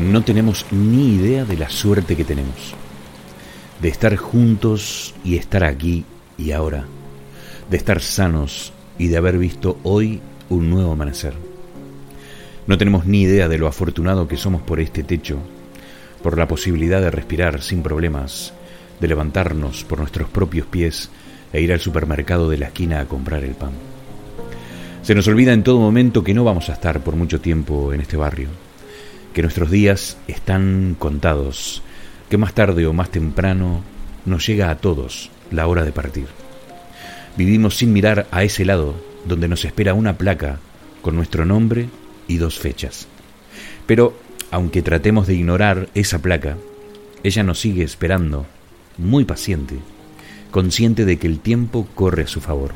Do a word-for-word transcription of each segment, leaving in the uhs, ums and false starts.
no tenemos ni idea de la suerte que tenemos, de estar juntos y estar aquí y ahora, de estar sanos y de haber visto hoy un nuevo amanecer. No tenemos ni idea de lo afortunado que somos por este techo, por la posibilidad de respirar sin problemas, de levantarnos por nuestros propios pies e ir al supermercado de la esquina a comprar el pan. Se nos olvida en todo momento que no vamos a estar por mucho tiempo en este barrio, que nuestros días están contados, que más tarde o más temprano nos llega a todos la hora de partir. Vivimos sin mirar a ese lado donde nos espera una placa con nuestro nombre y dos fechas. Pero, aunque tratemos de ignorar esa placa, ella nos sigue esperando, muy paciente, consciente de que el tiempo corre a su favor.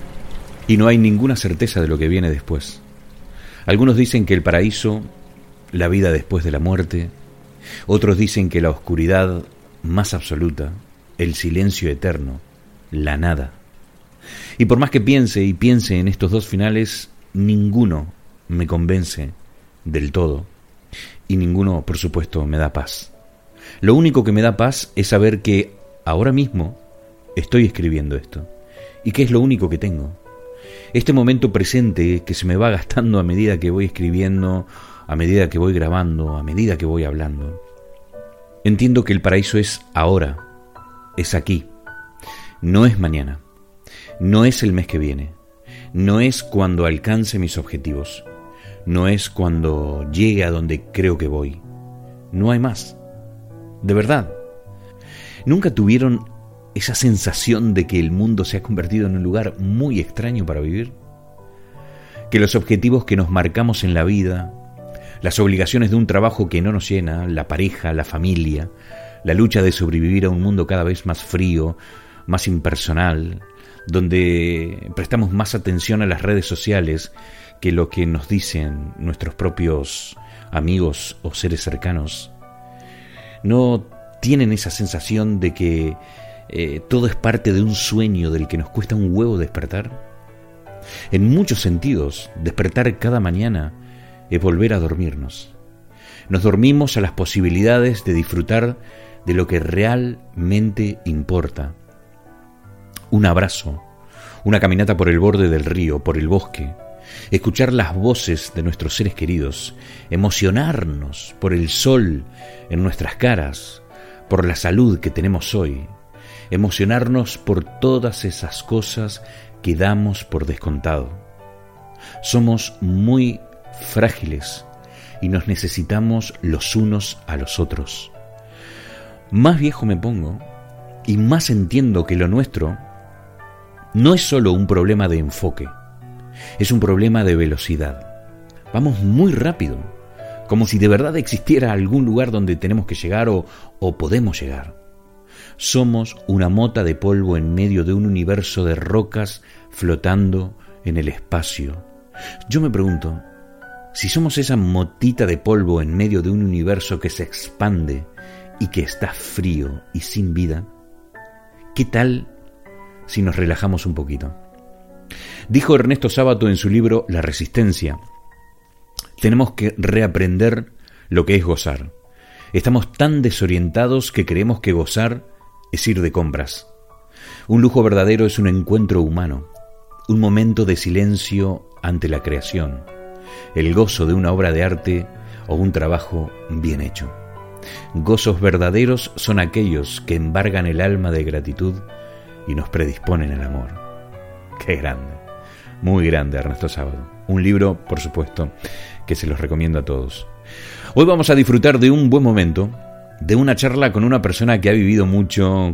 Y no hay ninguna certeza de lo que viene después. Algunos dicen que el paraíso, la vida después de la muerte, otros dicen que la oscuridad más absoluta, el silencio eterno, la nada. Y por más que piense y piense en estos dos finales, ninguno me convence del todo, y ninguno, por supuesto, me da paz. Lo único que me da paz es saber que ahora mismo estoy escribiendo esto, y que es lo único que tengo. Este momento presente que se me va gastando a medida que voy escribiendo, a medida que voy grabando, a medida que voy hablando. Entiendo que el paraíso es ahora, es aquí, no es mañana, no es el mes que viene, no es cuando alcance mis objetivos. No es cuando llegue a donde creo que voy. No hay más. De verdad. ¿Nunca tuvieron esa sensación de que el mundo se ha convertido en un lugar muy extraño para vivir? Que los objetivos que nos marcamos en la vida, las obligaciones de un trabajo que no nos llena, la pareja, la familia, la lucha de sobrevivir a un mundo cada vez más frío, más impersonal, donde prestamos más atención a las redes sociales que lo que nos dicen nuestros propios amigos o seres cercanos, ¿no tienen esa sensación de que eh, todo es parte de un sueño del que nos cuesta un huevo despertar? En muchos sentidos, despertar cada mañana es volver a dormirnos. Nos dormimos a las posibilidades de disfrutar de lo que realmente importa. Un abrazo, una caminata por el borde del río, por el bosque, escuchar las voces de nuestros seres queridos, emocionarnos por el sol en nuestras caras, por la salud que tenemos hoy, emocionarnos por todas esas cosas que damos por descontado. Somos muy frágiles y nos necesitamos los unos a los otros. Más viejo me pongo y más entiendo que lo nuestro no es solo un problema de enfoque. Es un problema de velocidad. Vamos muy rápido, como si de verdad existiera algún lugar donde tenemos que llegar o, o podemos llegar. Somos una mota de polvo en medio de un universo de rocas flotando en el espacio. Yo me pregunto, si somos esa motita de polvo en medio de un universo que se expande y que está frío y sin vida, ¿qué tal si nos relajamos un poquito? Dijo Ernesto Sábato en su libro La Resistencia: tenemos que reaprender lo que es gozar. Estamos tan desorientados que creemos que gozar es ir de compras. Un lujo verdadero es un encuentro humano, un momento de silencio ante la creación, el gozo de una obra de arte o un trabajo bien hecho. Gozos verdaderos son aquellos que embargan el alma de gratitud y nos predisponen al amor. ¡Qué grande! Muy grande, Ernesto Sábato. Un libro, por supuesto, que se los recomiendo a todos. Hoy vamos a disfrutar de un buen momento, de una charla con una persona que ha vivido mucho,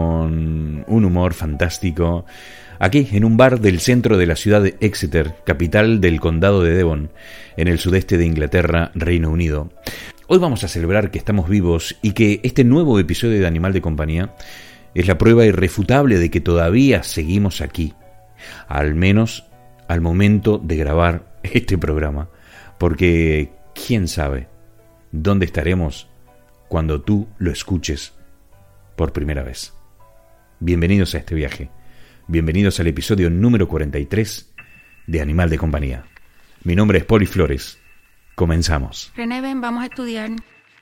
con un humor fantástico, aquí en un bar del centro de la ciudad de Exeter, capital del condado de Devon, en el sudeste de Inglaterra, Reino Unido. Hoy vamos a celebrar que estamos vivos y que este nuevo episodio de Animal de Compañía es la prueba irrefutable de que todavía seguimos aquí, al menos al momento de grabar este programa, porque quién sabe dónde estaremos cuando tú lo escuches por primera vez. Bienvenidos a este viaje, bienvenidos al episodio número cuarenta y tres de Animal de Compañía. Mi nombre es Poli Flores. Comenzamos. René, ven, vamos a estudiar.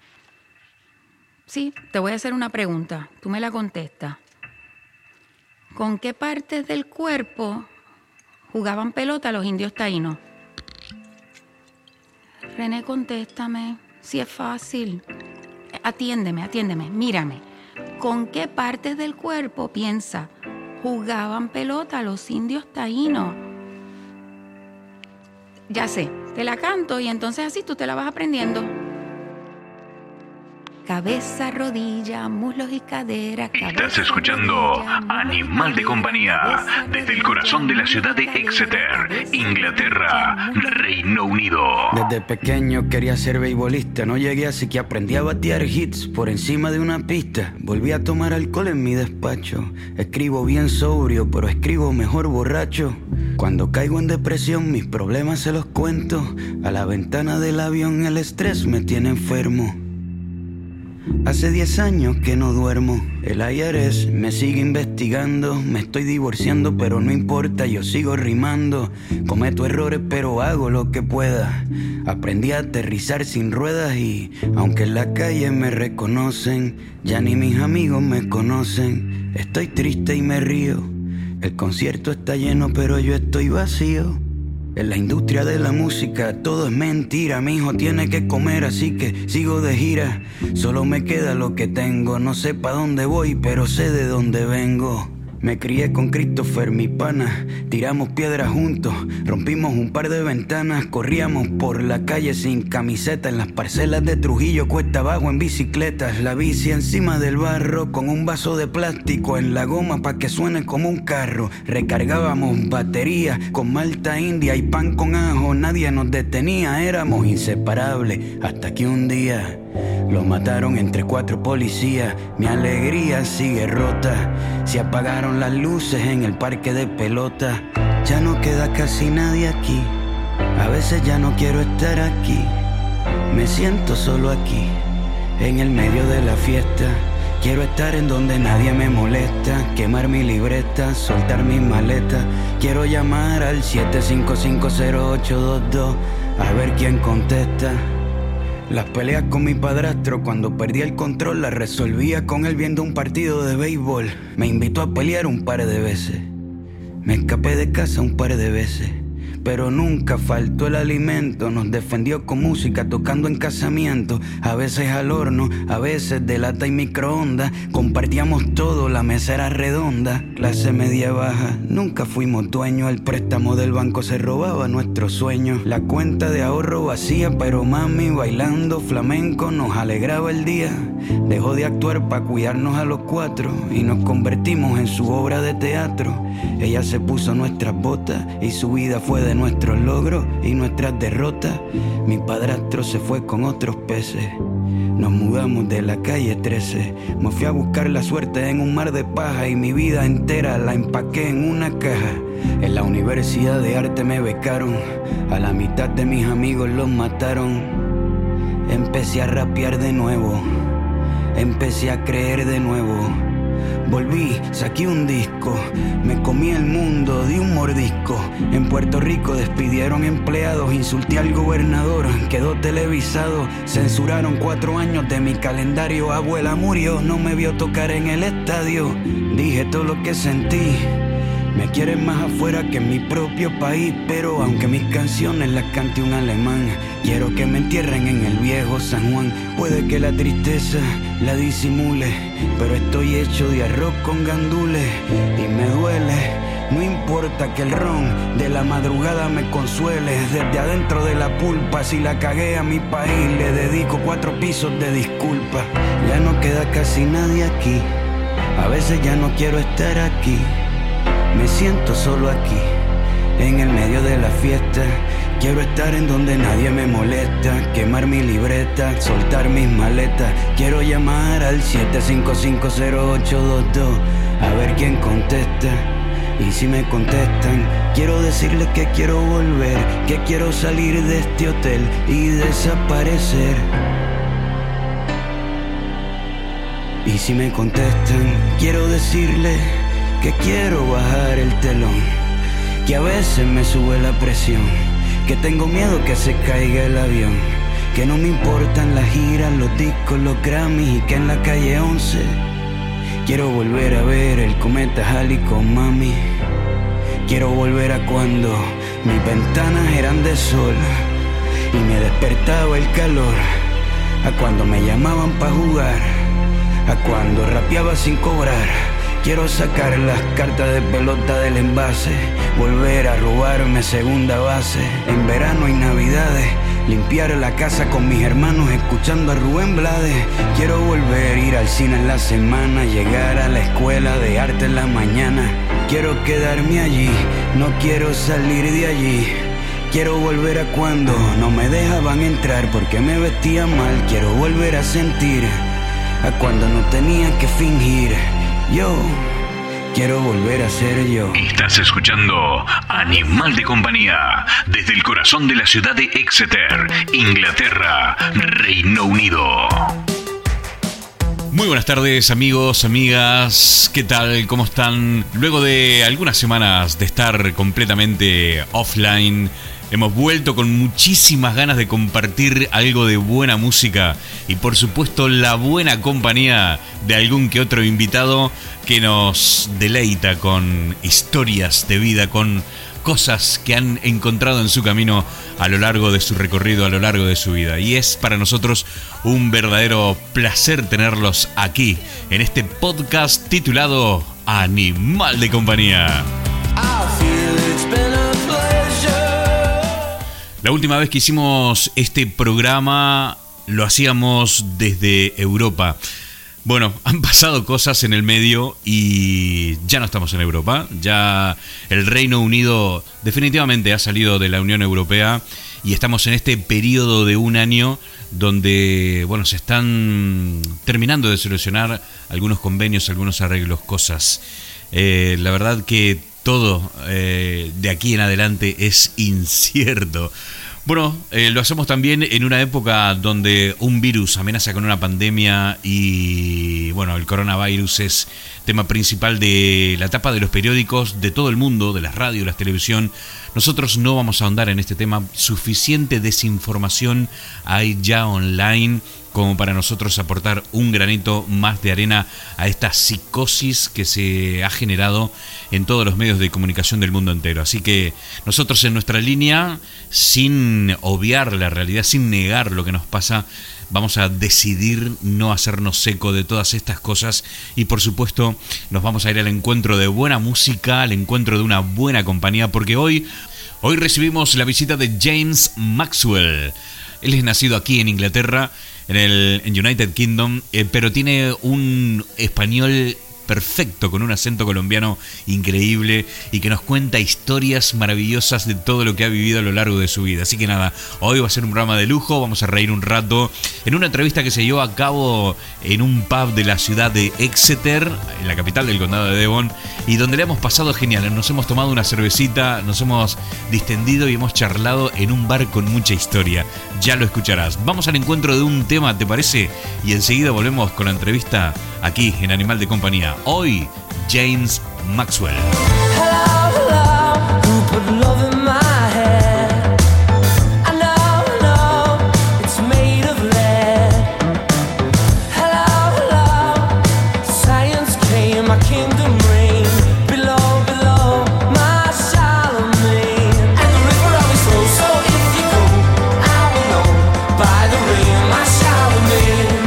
Sí, te voy a hacer una pregunta. Tú me la contestas. ¿Con qué partes del cuerpo jugaban pelota los indios taínos? René, contéstame. Si es fácil. Atiéndeme, atiéndeme, mírame. ¿Con qué partes del cuerpo, piensa, jugaban pelota los indios taínos? Ya sé, te la canto y entonces así tú te la vas aprendiendo. Cabeza, rodilla, muslos y cadera. Estás escuchando Animal de Compañía desde el corazón de la ciudad de Exeter, Inglaterra, Reino Unido. Desde pequeño quería ser beisbolista, no llegué así que aprendí a batear hits por encima de una pista. Volví a tomar alcohol en mi despacho. Escribo bien sobrio, pero escribo mejor borracho. Cuando caigo en depresión mis problemas se los cuento. A la ventana del avión el estrés me tiene enfermo. Hace diez años que no duermo. El I R S me sigue investigando. Me estoy divorciando pero no importa, yo sigo rimando. Cometo errores pero hago lo que pueda. Aprendí a aterrizar sin ruedas y aunque en la calle me reconocen, ya ni mis amigos me conocen. Estoy triste y me río. El concierto está lleno pero yo estoy vacío. En la industria de la música todo es mentira. Mi hijo tiene que comer así que sigo de gira. Solo me queda lo que tengo. No sé pa' dónde voy pero sé de dónde vengo. Me crié con Christopher, mi pana. Tiramos piedras juntos, rompimos un par de ventanas. Corríamos por la calle sin camiseta. En las parcelas de Trujillo, cuesta abajo en bicicletas. La bici encima del barro con un vaso de plástico en la goma pa' que suene como un carro. Recargábamos baterías con malta india y pan con ajo. Nadie nos detenía, éramos inseparables. Hasta que un día lo mataron entre cuatro policías. Mi alegría sigue rota. Se apagaron las luces en el parque de pelota. Ya no queda casi nadie aquí. A veces ya no quiero estar aquí. Me siento solo aquí, en el medio de la fiesta. Quiero estar en donde nadie me molesta. Quemar mi libreta, soltar mis maletas. Quiero llamar al siete cinco cinco cero ocho dos dos a ver quién contesta. Las peleas con mi padrastro, cuando perdía el control, las resolvía con él viendo un partido de béisbol. Me invitó a pelear un par de veces. Me escapé de casa un par de veces. Pero nunca faltó el alimento. Nos defendió con música, tocando en casamientos. A veces al horno, a veces de lata y microondas. Compartíamos todo, la mesa era redonda. Clase media baja, nunca fuimos dueños. El préstamo del banco se robaba nuestros sueños. La cuenta de ahorro vacía, pero mami bailando flamenco nos alegraba el día. Dejó de actuar para cuidarnos a los cuatro y nos convertimos en su obra de teatro. Ella se puso nuestras botas y su vida fue de nuestros logros y nuestras derrotas. Mi padrastro se fue con otros peces. Nos mudamos de la calle trece. Me fui a buscar la suerte en un mar de paja y mi vida entera la empaqué en una caja. En la Universidad de Arte me becaron. A la mitad de mis amigos los mataron. Empecé a rapear de nuevo. Empecé a creer de nuevo. Volví, saqué un disco, me comí el mundo de un mordisco. En Puerto Rico despidieron empleados, insulté al gobernador, quedó televisado. Censuraron cuatro años de mi calendario, abuela murió, no me vio tocar en el estadio. Dije todo lo que sentí. Me quieren más afuera que en mi propio país, pero aunque mis canciones las cante un alemán, quiero que me entierren en el viejo San Juan. Puede que la tristeza la disimule, pero estoy hecho de arroz con gandules y me duele. No importa que el ron de la madrugada me consuele. Desde adentro de la pulpa, si la cagué a mi país, le dedico cuatro pisos de disculpa. Ya no queda casi nadie aquí. A veces ya no quiero estar aquí. Me siento solo aquí, en el medio de la fiesta. Quiero estar en donde nadie me molesta. Quemar mi libreta, soltar mis maletas. Quiero llamar al siete cinco cinco cero ocho dos dos a ver quién contesta. Y si me contestan, quiero decirles que quiero volver, que quiero salir de este hotel y desaparecer. Y si me contestan, quiero decirles que quiero bajar el telón, que a veces me sube la presión, que tengo miedo que se caiga el avión, que no me importan las giras, los discos, los Grammys y que en la calle once quiero volver a ver el cometa Halley con mami. Quiero volver a cuando mis ventanas eran de sol y me despertaba el calor, a cuando me llamaban pa' jugar, a cuando rapeaba sin cobrar. Quiero sacar las cartas de pelota del envase, volver a robarme segunda base. En verano y navidades, limpiar la casa con mis hermanos escuchando a Rubén Blades. Quiero volver a ir al cine en la semana, llegar a la escuela de arte en la mañana. Quiero quedarme allí, no quiero salir de allí. Quiero volver a cuando no me dejaban entrar porque me vestía mal. Quiero volver a sentir a cuando no tenía que fingir. Yo quiero volver a ser yo. Estás escuchando Animal de Compañía desde el corazón de la ciudad de Exeter, Inglaterra, Reino Unido. Muy buenas tardes, amigos, amigas, ¿qué tal? ¿Cómo están? Luego de algunas semanas de estar completamente offline, hemos vuelto con muchísimas ganas de compartir algo de buena música y por supuesto la buena compañía de algún que otro invitado que nos deleita con historias de vida, con cosas que han encontrado en su camino a lo largo de su recorrido, a lo largo de su vida. Y es para nosotros un verdadero placer tenerlos aquí en este podcast titulado Animal de Compañía. La última vez que hicimos este programa lo hacíamos desde Europa. Bueno, han pasado cosas en el medio y ya no estamos en Europa. Ya el Reino Unido definitivamente ha salido de la Unión Europea y estamos en este periodo de un año donde, bueno, se están terminando de solucionar algunos convenios, algunos arreglos, cosas. Eh, la verdad que todo eh, de aquí en adelante es incierto. Bueno, eh, lo hacemos también en una época donde un virus amenaza con una pandemia y, bueno, el coronavirus es tema principal de la tapa de los periódicos de todo el mundo, de las radios, la televisión. Nosotros no vamos a ahondar en este tema. Suficiente desinformación hay ya online como para nosotros aportar un granito más de arena a esta psicosis que se ha generado en todos los medios de comunicación del mundo entero. Así que nosotros en nuestra línea, sin obviar la realidad, sin negar lo que nos pasa, vamos a decidir no hacernos eco de todas estas cosas y por supuesto nos vamos a ir al encuentro de buena música, al encuentro de una buena compañía, porque hoy, hoy recibimos la visita de James Maxwell. Él es nacido aquí en Inglaterra, en el en United Kingdom, eh, pero tiene un español perfecto, con un acento colombiano increíble y que nos cuenta historias maravillosas de todo lo que ha vivido a lo largo de su vida. Así que nada, hoy va a ser un programa de lujo, vamos a reír un rato en una entrevista que se llevó a cabo en un pub de la ciudad de Exeter, en la capital del condado de Devon, y donde le hemos pasado genial. Nos hemos tomado una cervecita, nos hemos distendido y hemos charlado en un bar con mucha historia. Ya lo escucharás. Vamos al encuentro de un tema, ¿te parece? Y enseguida volvemos con la entrevista aquí en Animal de Compañía. Hoy, James Maxwell. Hello, hello, who put love in my head? I know, know, it's made of lead. Hello, hello, science came, my kingdom reigned. Below, below, my Charlemagne. And the river always flows, so if you go, I will know by the rain, my Charlemagne.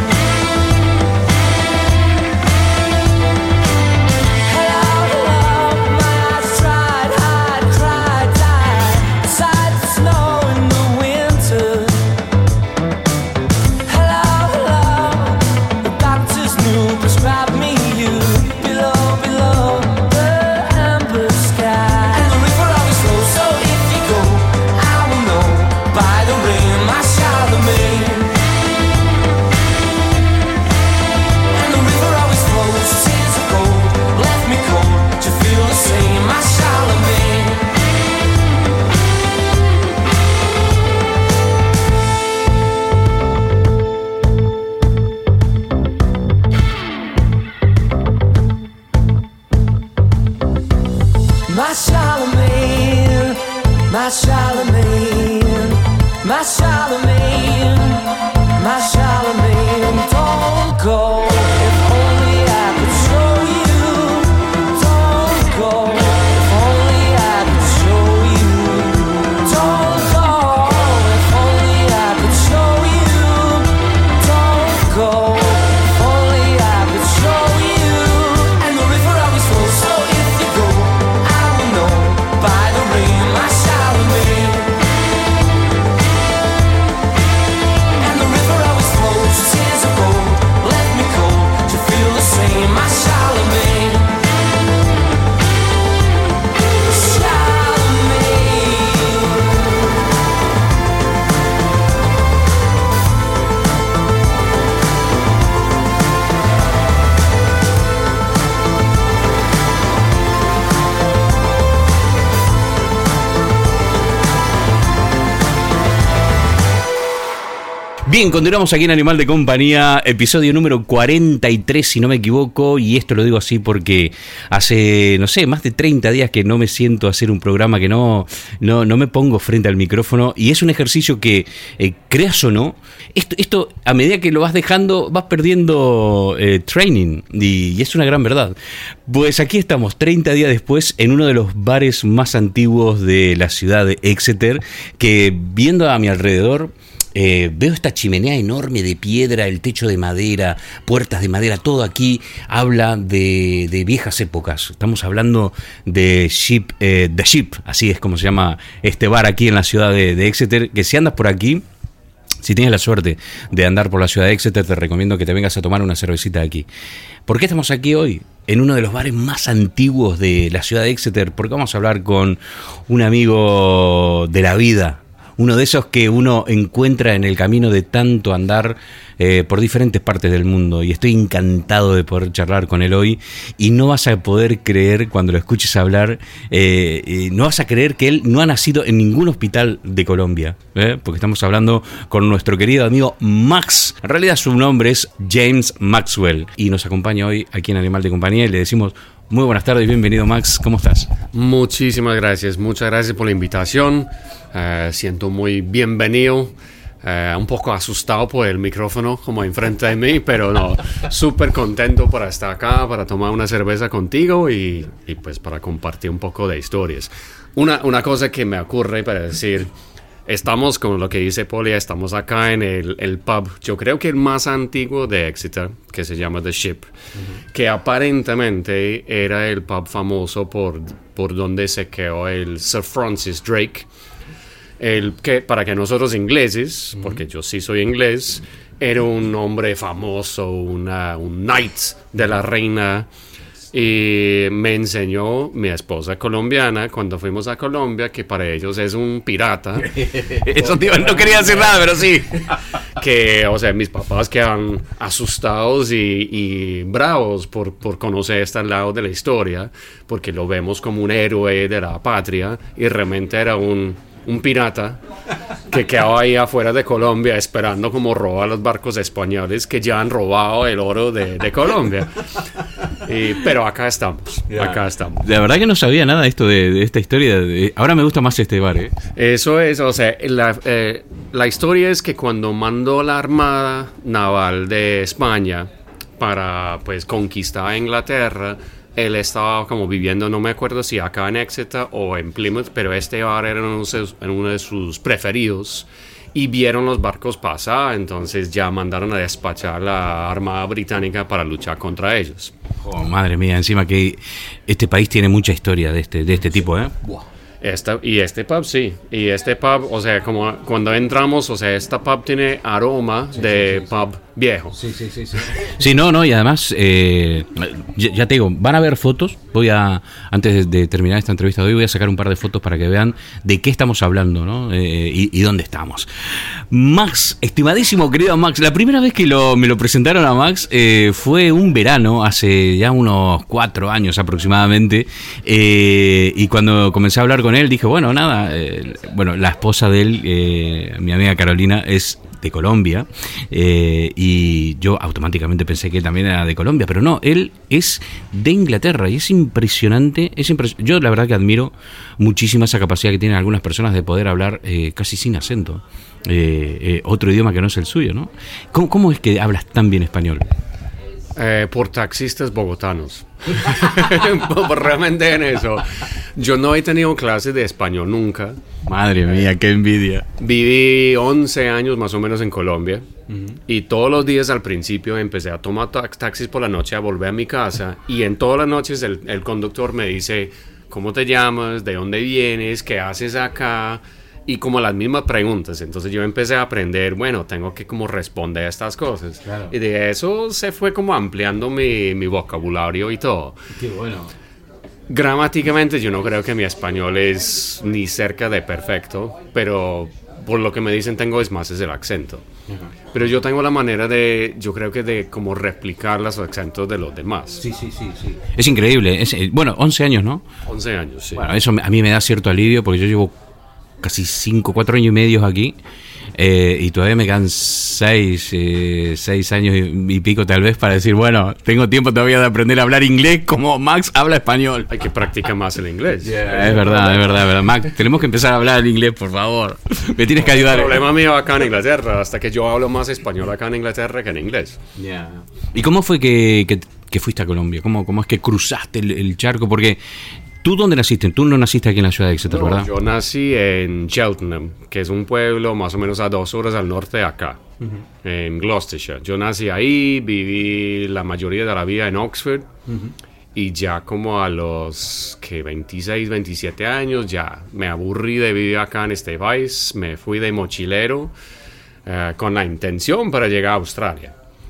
My Charlemagne, my Charlemagne, my Charlemagne. Bien, continuamos aquí en Animal de Compañía, episodio número cuarenta y tres, si no me equivoco, y esto lo digo así porque hace, no sé, más de treinta días que no me siento a hacer un programa, que no, no, no me pongo frente al micrófono, y es un ejercicio que, eh, creas o no, esto, esto a medida que lo vas dejando, vas perdiendo eh, training, y, y es una gran verdad. Pues aquí estamos, treinta días después, en uno de los bares más antiguos de la ciudad de Exeter, que viendo a mi alrededor, Eh, veo esta chimenea enorme de piedra, el techo de madera, puertas de madera, todo aquí habla de, de viejas épocas. Estamos hablando de Ship, eh, The Ship, así es como se llama este bar aquí en la ciudad de, de Exeter, que si andas por aquí, si tienes la suerte de andar por la ciudad de Exeter, te recomiendo que te vengas a tomar una cervecita aquí. ¿Por qué estamos aquí hoy? En uno de los bares más antiguos de la ciudad de Exeter, porque vamos a hablar con un amigo de la vida, uno de esos que uno encuentra en el camino de tanto andar eh, por diferentes partes del mundo, y estoy encantado de poder charlar con él hoy, y no vas a poder creer cuando lo escuches hablar, eh, eh, no vas a creer que él no ha nacido en ningún hospital de Colombia, ¿eh? Porque estamos hablando con nuestro querido amigo Max. En realidad su nombre es James Maxwell, y nos acompaña hoy aquí en Animal de Compañía, y le decimos muy buenas tardes, bienvenido Max, ¿cómo estás? Muchísimas gracias, muchas gracias por la invitación. Uh, siento muy bienvenido, uh, un poco asustado por el micrófono como enfrente de mí, pero no, súper contento por estar acá, para tomar una cerveza contigo y, y pues para compartir un poco de historias. Una, una cosa que me ocurre para decir, estamos, como lo que dice Poli, estamos acá en el, el pub, yo creo que el más antiguo de Exeter, que se llama The Ship, uh-huh. que aparentemente era el pub famoso por, por donde se quedó el Sir Francis Drake, el que para que nosotros ingleses, uh-huh. porque yo sí soy inglés, era un hombre famoso, una, un knight de la reina. Y me enseñó mi esposa colombiana cuando fuimos a Colombia que para ellos es un pirata. Eso tío, no quería decir nada, pero sí. Que, o sea, mis papás quedan asustados y, y bravos por, por conocer este lado de la historia, porque lo vemos como un héroe de la patria y realmente era un, un pirata que quedaba ahí afuera de Colombia esperando como robar los barcos españoles que ya han robado el oro de, de Colombia. Y, pero acá estamos, yeah. acá estamos. La verdad que no sabía nada de esto, de, de esta historia. De, ahora me gusta más este bar, ¿eh? Eso es, o sea, la, eh, la historia es que cuando mandó la Armada Naval de España para, pues, conquistar a Inglaterra, él estaba como viviendo, no me acuerdo si acá en Exeter o en Plymouth, pero este bar era uno de sus, uno de sus preferidos. Y vieron los barcos pasar, entonces ya mandaron a despachar la Armada Británica para luchar contra ellos. Oh, madre mía, encima que este país tiene mucha historia de este, de este tipo, ¿eh? Esta, y este pub, sí. Y este pub, o sea, como cuando entramos, o sea, esta pub tiene aroma sí, de sí, sí, pub sí. viejo. Sí, sí, sí, sí. Sí, no, no, y además, eh, ya, ya te digo, van a ver fotos. Voy a, antes de, de terminar esta entrevista de hoy, voy a sacar un par de fotos para que vean de qué estamos hablando, ¿no? Eh, y, y dónde estamos. Max, estimadísimo querido Max, la primera vez que lo, me lo presentaron a Max eh, fue un verano, hace ya unos cuatro años aproximadamente, eh, y cuando comencé a hablar con él, dije, bueno, nada, eh, bueno, la esposa de él, eh, mi amiga Carolina, es de Colombia, eh, y yo automáticamente pensé que él también era de Colombia, pero no, él es de Inglaterra, y es impresionante, es impres- yo la verdad que admiro muchísimo esa capacidad que tienen algunas personas de poder hablar eh, casi sin acento, eh, eh, otro idioma que no es el suyo, ¿no? ¿Cómo, cómo es que hablas tan bien español? Eh, por taxistas bogotanos. Realmente en eso. Yo no he tenido clases de español nunca. Madre mía, qué envidia. Viví once años más o menos en Colombia. Uh-huh. Y todos los días al principio empecé a tomar tax- taxis por la noche, a volver a mi casa. Y en todas las noches el, el conductor me dice, ¿cómo te llamas? ¿De dónde vienes? ¿Qué haces acá? Y como las mismas preguntas. Entonces yo empecé a aprender, bueno, tengo que como responder a estas cosas. Claro. Y de eso se fue como ampliando mi, mi vocabulario y todo. Qué bueno. Gramáticamente yo no creo que mi español es ni cerca de perfecto, pero por lo que me dicen tengo es más es el acento. Uh-huh. Pero yo tengo la manera de, yo creo que de como replicar los acentos de los demás. Sí, sí, sí, sí. Es increíble. Es, bueno, once años, ¿no? once años, sí. Bueno, eso a mí me da cierto alivio porque yo llevo casi cinco, cuatro años y medio aquí, Eh, y todavía me quedan seis, eh, seis años y, y pico tal vez para decir, bueno, tengo tiempo todavía de aprender a hablar inglés como Max habla español. Hay que practicar más el inglés. Yeah, es verdad, es verdad, es verdad. Max, tenemos que empezar a hablar inglés, por favor. Me tienes que ayudar. El problema mío acá en Inglaterra, hasta que yo hablo más español acá en Inglaterra que en inglés. Yeah. ¿Y cómo fue que, que, que fuiste a Colombia? ¿Cómo, cómo es que cruzaste el, el charco? Porque ¿tú dónde naciste? Tú no naciste aquí en la ciudad de Exeter, No, ¿verdad? yo nací en Cheltenham, que es un pueblo más o menos a dos horas al norte de acá, uh-huh. en Gloucestershire. Yo nací ahí, viví la mayoría de la vida en Oxford, uh-huh. y ya como a los que veintiséis, veintisiete años ya me aburrí de vivir acá en este país, me fui de mochilero uh, con la intención para llegar a Australia.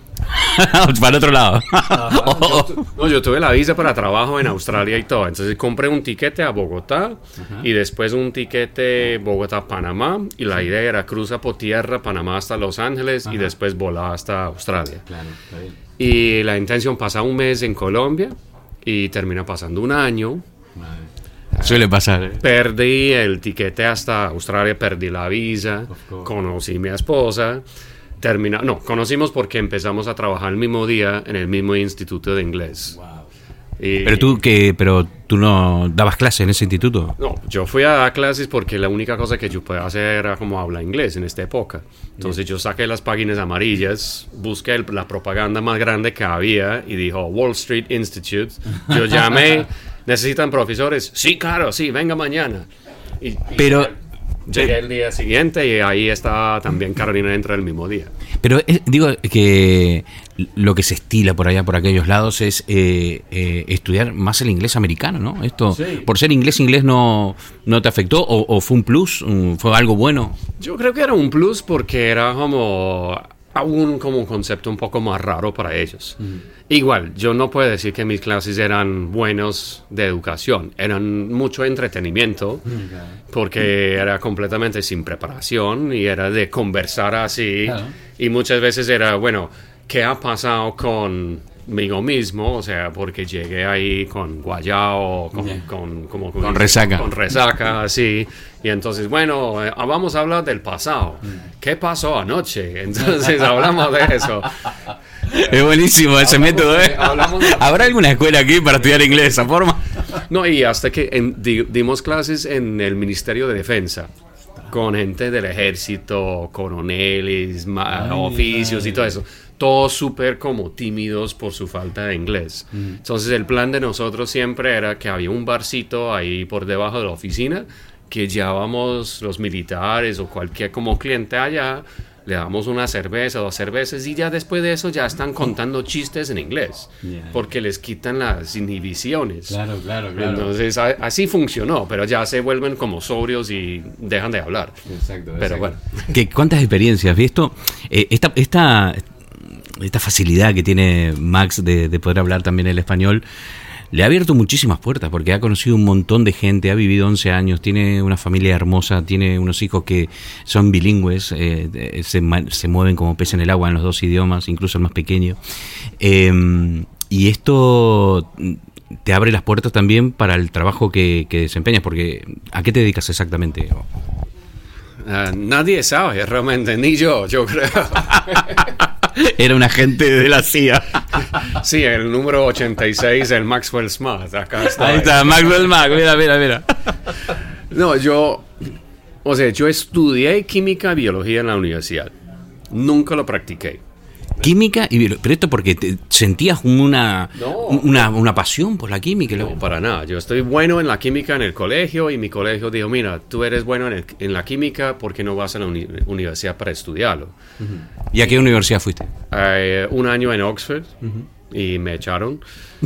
Para el otro lado. yo, tu, no, yo tuve la visa para trabajo en Australia y todo. Entonces compré un tiquete a Bogotá, uh-huh. y después un tiquete Bogotá-Panamá. Y la idea era cruzar por tierra Panamá hasta Los Ángeles, uh-huh. y después volar hasta Australia. Claro, está bien. Y la intención pasar un mes en Colombia y termina pasando un año. Madre. Suele pasar, ¿eh? Perdí el tiquete hasta Australia, perdí la visa, conocí a mi esposa. Termina, no, conocimos porque empezamos a trabajar el mismo día en el mismo instituto de inglés. Wow. Y, pero tú que, pero tú no dabas clases en ese instituto. No, yo fui a dar clases porque la única cosa que yo podía hacer era como hablar inglés en esta época. Entonces, yeah. yo saqué las páginas amarillas, busqué el, la propaganda más grande que había y dijo Wall Street Institute. Yo llamé, ¿necesitan profesores? Sí, claro, sí, venga mañana. Y, y pero llegué el día siguiente y ahí está también Carolina entra el mismo día. Pero es, digo que lo que se estila por allá, por aquellos lados, es eh, eh, estudiar más el inglés americano, ¿no? Esto, sí. Por ser inglés, inglés no, no te afectó o, o fue un plus, un, fue algo bueno. Yo creo que era un plus porque era como aún como un concepto un poco más raro para ellos. Uh-huh. Igual, yo no puedo decir que mis clases eran buenos de educación, eran mucho entretenimiento, uh-huh. porque era completamente sin preparación y era de conversar así, uh-huh. y muchas veces era, bueno, ¿qué ha pasado conmigo mismo? O sea, porque llegué ahí con guayao, con, yeah. con, como, con, con resaca. Con resaca, así. Y entonces, bueno, eh, vamos a hablar del pasado. ¿Qué pasó anoche? Entonces, hablamos de eso. Es buenísimo ese hablamos método, ¿eh? De, de... ¿Habrá alguna escuela aquí para estudiar inglés de esa forma? No, y hasta que en, di, dimos clases en el Ministerio de Defensa, con gente del ejército, coroneles, ma, ay, oficios ay. y todo eso. Todos súper como tímidos por su falta de inglés. Mm. Entonces el plan de nosotros siempre era que había un barcito ahí por debajo de la oficina que llevábamos los militares o cualquier como cliente allá, le damos una cerveza, dos cervezas y ya después de eso ya están contando chistes en inglés, yeah. porque les quitan las inhibiciones. Claro, claro, claro. Entonces a, así funcionó, pero ya se vuelven como sobrios y dejan de hablar. Exacto. Pero exacto. bueno. ¿Qué, ¿Cuántas experiencias? ¿Visto? Eh, esta, esta, esta facilidad que tiene Max de, de poder hablar también el español le ha abierto muchísimas puertas porque ha conocido un montón de gente, ha vivido once años, tiene una familia hermosa, tiene unos hijos que son bilingües, eh, se, se mueven como pez en el agua en los dos idiomas, incluso el más pequeño. Eh, y esto te abre las puertas también para el trabajo que, que desempeñas, porque ¿a qué te dedicas exactamente? Uh, nadie sabe realmente, ni yo, yo creo. Era un agente de la C I A. Sí, el número ochenta y seis, el Maxwell Smart. Acá está. Ahí está, Maxwell Smart. Mira, mira, mira. No, yo... O sea, yo estudié química y biología en la universidad. Nunca lo practiqué. Química y biología. Pero esto porque te sentías una, no, una, una pasión por la química. No, para nada. Yo estoy bueno en la química en el colegio y mi colegio dijo, mira, tú eres bueno en, el, en la química, ¿por qué no vas a la uni- universidad para estudiarlo? Uh-huh. ¿Y a qué universidad fuiste? Uh, un año en Oxford, uh-huh. y me echaron.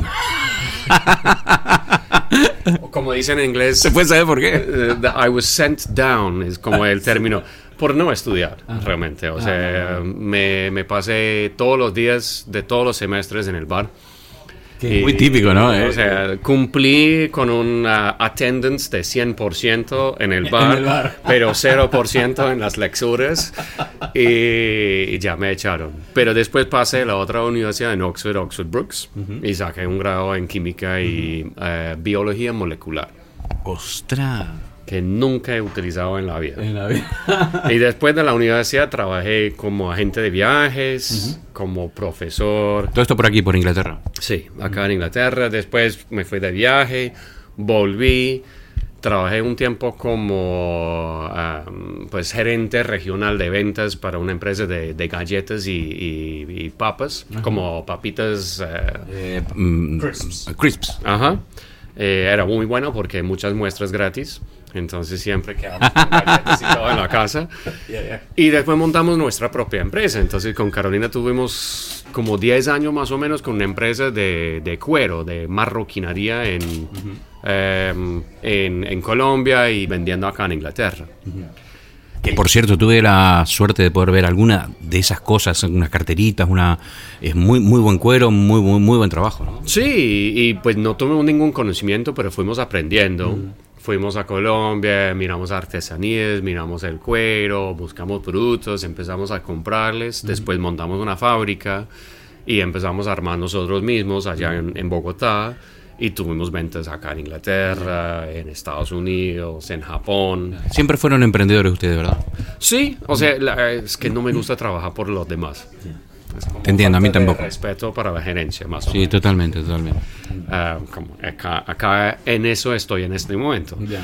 Como dicen en inglés... ¿Se puede saber por qué? Uh, I was sent down, es como el término... Por no estudiar, ah, realmente. O ah, sea, ah, me, me pasé todos los días de todos los semestres en el bar. Y, muy típico, ¿no? O sea, cumplí con una attendance de cien por ciento en el bar, en el bar. Pero cero por ciento en las lecturas. Y, y ya me echaron. Pero después pasé a la otra universidad en Oxford, Oxford Brookes, uh-huh. y saqué un grado en química y uh, uh, biología molecular. ¡Ostras! que nunca he utilizado en la vida. En la vida. Y después de la universidad trabajé como agente de viajes, uh-huh. como profesor. Todo esto por aquí, por Inglaterra. Sí, acá uh-huh. en Inglaterra. Después me fui de viaje, volví. Trabajé un tiempo como um, pues gerente regional de ventas para una empresa de, de galletas y, y, y papas, uh-huh. como papitas... Uh, eh, um, crisps. Crisps. Ajá. Eh, era muy bueno porque muchas muestras gratis. Entonces siempre quedamos con galletas y todo en la casa. Yeah, yeah. Y después montamos nuestra propia empresa. Entonces con Carolina tuvimos como diez años más o menos con una empresa de, de cuero, de marroquinería en... Uh-huh. Eh, en, en Colombia y vendiendo acá en Inglaterra. Que por cierto tuve la suerte de poder ver alguna de esas cosas, unas carteritas, una es muy muy buen cuero, muy muy, muy buen trabajo, ¿no? Sí, y pues no tuvimos ningún conocimiento, pero fuimos aprendiendo. Mm. Fuimos a Colombia, miramos artesanías, miramos el cuero, buscamos productos, empezamos a comprarles, mm. después montamos una fábrica y empezamos a armar nosotros mismos allá en, en Bogotá. Y tuvimos ventas acá en Inglaterra, en Estados Unidos, en Japón. Siempre fueron emprendedores ustedes, ¿verdad? Sí, o sea, la, es que no me gusta trabajar por los demás. Te entiendo, a mí tampoco. Respeto para la gerencia, más o sí, menos. Sí, totalmente, totalmente. Uh, como acá, acá en eso estoy en este momento. Yeah.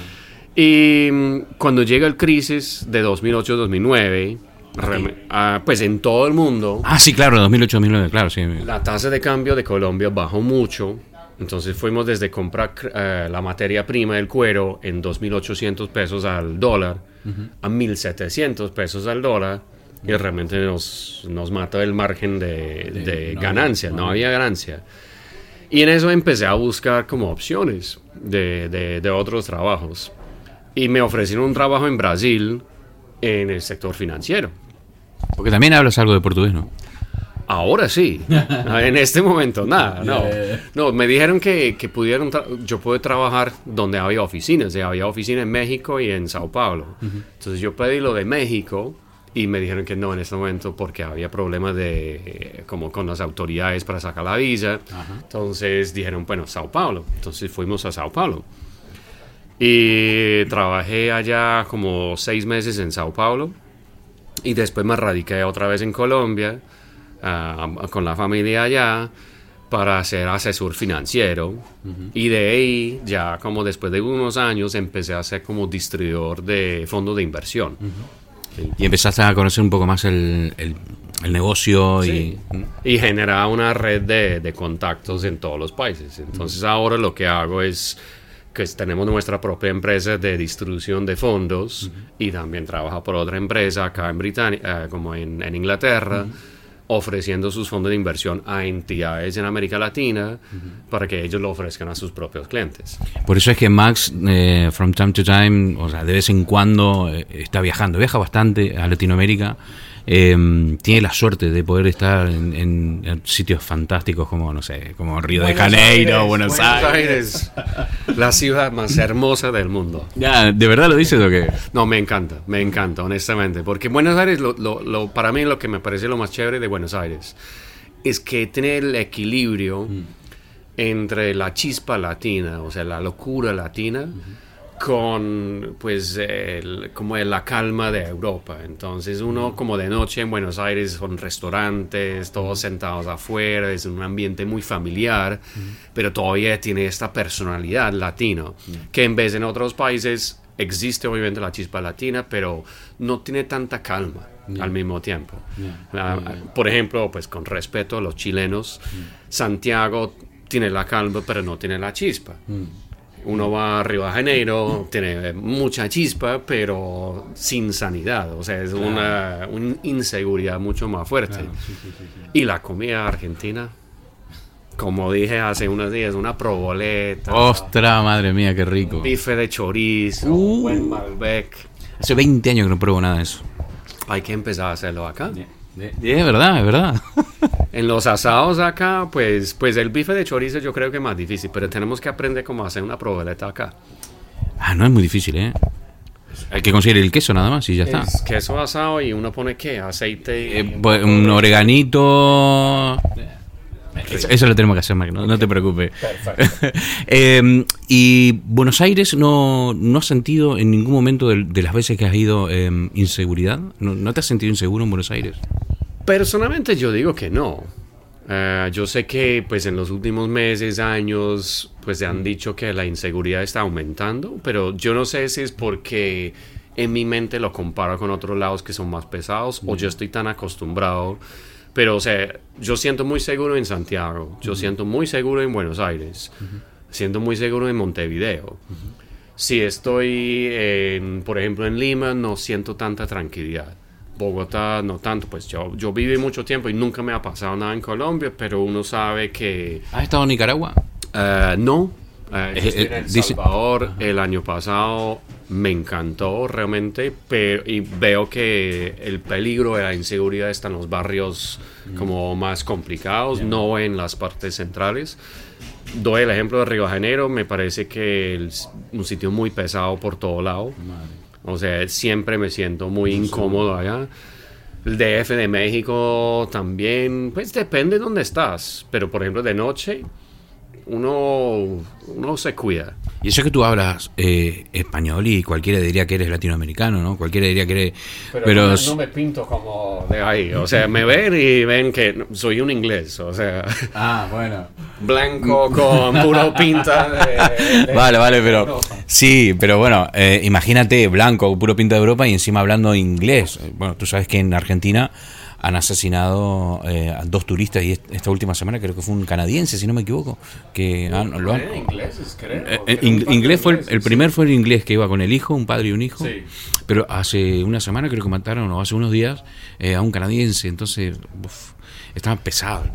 Y um, cuando llega el crisis de dos mil ocho dos mil nueve... Okay. Uh, pues en todo el mundo... Ah, sí, claro, dos mil ocho dos mil nueve, claro, sí. La tasa de cambio de Colombia bajó mucho. Entonces fuimos desde comprar uh, la materia prima del cuero en dos mil ochocientos pesos al dólar uh-huh. a mil setecientos pesos al dólar y realmente nos, nos mató el margen de, de, de no, ganancia, no, no había ganancia. Y en eso empecé a buscar como opciones de, de, de otros trabajos. Y me ofrecieron un trabajo en Brasil en el sector financiero. Porque también hablas algo de portugués, ¿no? Ahora sí, en este momento nada, no, no, me dijeron que, que pudieron, tra- yo puedo trabajar donde había oficinas, y había oficinas en México y en Sao Paulo, uh-huh. entonces yo pedí lo de México y me dijeron que no en este momento porque había problemas de, como con las autoridades para sacar la visa, uh-huh. entonces dijeron, bueno, Sao Paulo, entonces fuimos a Sao Paulo y trabajé allá como seis meses en Sao Paulo y después me radiqué otra vez en Colombia. Uh, con la familia allá para ser asesor financiero uh-huh. y de ahí ya como después de unos años empecé a ser como distribuidor de fondos de inversión uh-huh. sí. Y empezaste a conocer un poco más el, el, el negocio sí. y, y generar una red de, de contactos en todos los países. Entonces uh-huh. ahora lo que hago es que tenemos nuestra propia empresa de distribución de fondos uh-huh. y también trabajo por otra empresa acá en Britania, uh, como en, en Inglaterra uh-huh. ofreciendo sus fondos de inversión a entidades en América Latina uh-huh. para que ellos lo ofrezcan a sus propios clientes. Por eso es que Max, eh, from time to time, o sea, de vez en cuando eh, está viajando, viaja bastante a Latinoamérica, eh, tiene la suerte de poder estar en, en, en sitios fantásticos como, no sé, como Río Buenos de Janeiro, Aires, Buenos, Buenos Aires. Aires, la ciudad más hermosa del mundo. Ya, ¿de verdad lo dices o qué? No, me encanta, me encanta, honestamente, porque Buenos Aires, lo, lo, lo, para mí lo que me parece lo más chévere de Buenos Aires es que tiene el equilibrio mm. entre la chispa latina, o sea, la locura latina, mm-hmm. con pues el, como la calma de Europa. Entonces uno como de noche en Buenos Aires son restaurantes, todos sentados afuera, es un ambiente muy familiar, mm. pero todavía tiene esta personalidad latina, mm. que en vez en otros países existe obviamente la chispa latina, pero no tiene tanta calma yeah. al mismo tiempo. Yeah. Uh, yeah, yeah. Por ejemplo, pues con respeto a los chilenos, mm. Santiago tiene la calma, pero no tiene la chispa. Mm. Uno va a Río de Janeiro, tiene mucha chispa, pero sin sanidad. O sea, es claro. una, una inseguridad mucho más fuerte. Claro, sí, sí, sí, sí. Y la comida argentina, como dije hace unos días, una proboleta. ¡Ostras, madre mía, qué rico! Bife de chorizo, uh, buen Malbec. Hace veinte años que no pruebo nada de eso. Hay que empezar a hacerlo acá. Yeah. Es verdad, es verdad. En los asados acá, pues, pues el bife de chorizo yo creo que es más difícil, pero tenemos que aprender cómo hacer una proboleta acá. Ah, no es muy difícil, ¿eh? Hay que conseguir el queso nada más y ya es está. Queso asado y uno pone, ¿qué? Aceite. Eh, pues, un oreganito. Eso, eso lo tenemos que hacer, Mac, no, no te preocupes. Perfecto. eh, y Buenos Aires, ¿no, no has sentido en ningún momento de, de las veces que has ido eh, inseguridad? ¿No, ¿No te has sentido inseguro en Buenos Aires? Personalmente yo digo que no. Uh, yo sé que pues en los últimos meses, años, pues se han dicho que la inseguridad está aumentando, pero yo no sé si es porque en mi mente lo comparo con otros lados que son más pesados o yo estoy tan acostumbrado. Pero, o sea, yo siento muy seguro en Santiago, yo uh-huh. siento muy seguro en Buenos Aires, uh-huh. siento muy seguro en Montevideo. Uh-huh. Si estoy, en, por ejemplo, en Lima, no siento tanta tranquilidad. Bogotá, no tanto. Pues yo, yo viví mucho tiempo y nunca me ha pasado nada en Colombia, pero uno sabe que... ¿Has estado en Nicaragua? Uh, no. Uh, eh, yo estoy en El Salvador dice... el año pasado, me encantó realmente, pero, y veo que el peligro de la inseguridad está en los barrios mm. como más complicados, yeah. no en las partes centrales. Doy el ejemplo de Río de Janeiro, me parece que es un sitio muy pesado por todo lado. Madre. O sea, siempre me siento muy no incómodo sé. allá. El D F de México también, pues depende de dónde estás, pero por ejemplo de noche... Uno, uno se cuida. Y eso que tú hablas eh, español y cualquiera diría que eres latinoamericano, ¿no? Cualquiera diría que eres... Pero, pero no, no me pinto como de ahí. O sea, me ven y ven que soy un inglés. O sea... Ah, bueno. Blanco con puro pinta de... de vale, vale, pero... Europa. Sí, pero bueno, eh, imagínate blanco, puro pinta de Europa y encima hablando inglés. Bueno, tú sabes que en Argentina... han asesinado eh, a dos turistas y esta última semana creo que fue un canadiense, si no me equivoco, que han, lo han, ingleses, creo. Eh, eh, in, inglés fue el, el primer fue el inglés que iba con el hijo, un padre y un hijo, sí. pero hace una semana creo que mataron, o hace unos días, eh, a un canadiense, entonces uf, estaban pesados.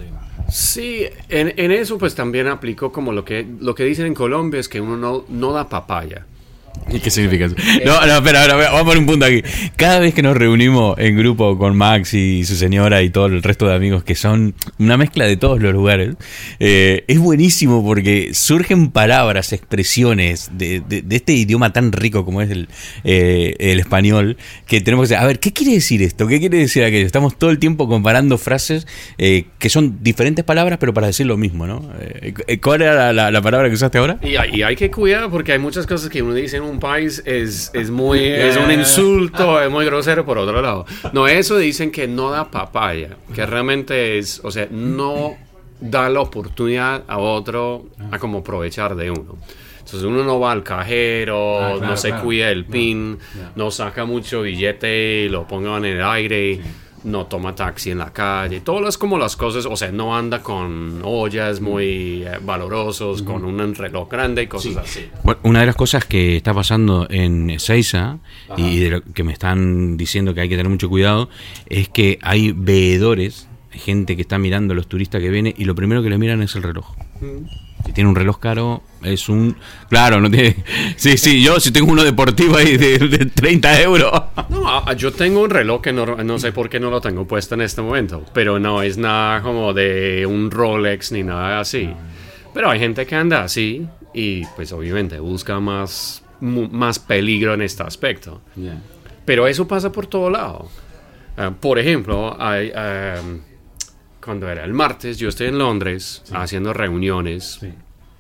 Sí, en, en eso pues también aplico como lo que lo que dicen en Colombia es que uno no, no da papaya. ¿Y qué significa eso? No, no, espera, espera, vamos a poner un punto aquí. Cada vez que nos reunimos en grupo con Max y su señora y todo el resto de amigos que son una mezcla de todos los lugares, eh, es buenísimo porque surgen palabras, expresiones de, de, de este idioma tan rico como es el, eh, el español, que tenemos que decir, a ver, ¿qué quiere decir esto? ¿Qué quiere decir aquello? Estamos todo el tiempo comparando frases eh, que son diferentes palabras pero para decir lo mismo, ¿no? Eh, ¿Cuál era la, la, la palabra que usaste ahora? Y hay, y hay que cuidar porque hay muchas cosas que uno dice en un país es, es muy es un insulto, es muy grosero por otro lado. No, eso dicen que no da papaya, que realmente es, o sea, no da la oportunidad a otro a como aprovechar de uno. Entonces uno no va al cajero, ah, claro, no se claro. cuida el pin, no, yeah. no saca mucho billete y lo pongan en el aire. Sí. No toma taxi en la calle, todas como las cosas, o sea, no anda con ollas muy eh, valorosos, uh-huh. con un reloj grande y cosas sí. así. Bueno, una de las cosas que está pasando en Seiza y de lo que me están diciendo que hay que tener mucho cuidado es que hay veedores, gente que está mirando a los turistas que vienen y lo primero que le miran es el reloj. Uh-huh. Si tiene un reloj caro, es un... Claro, no tiene... Sí, sí, yo si tengo uno deportivo ahí de, de treinta euros. No, yo tengo un reloj que no, no sé por qué no lo tengo puesto en este momento. Pero no es nada como de un Rolex ni nada así. Pero hay gente que anda así y pues obviamente busca más, más peligro en este aspecto. Yeah. Pero eso pasa por todo lado. Uh, por ejemplo, hay... Um, cuando era el martes, yo estoy en Londres sí. haciendo reuniones sí.